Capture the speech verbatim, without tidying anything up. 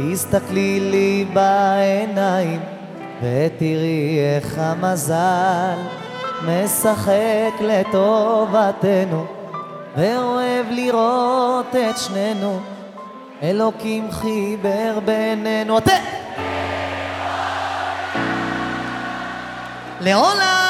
הסתכלי לי בעיניים ותראי איך המזל משחק לטובתנו, ואוהב לראות את שנינו, אלוקים חיבר בינינו. אתם! לעולם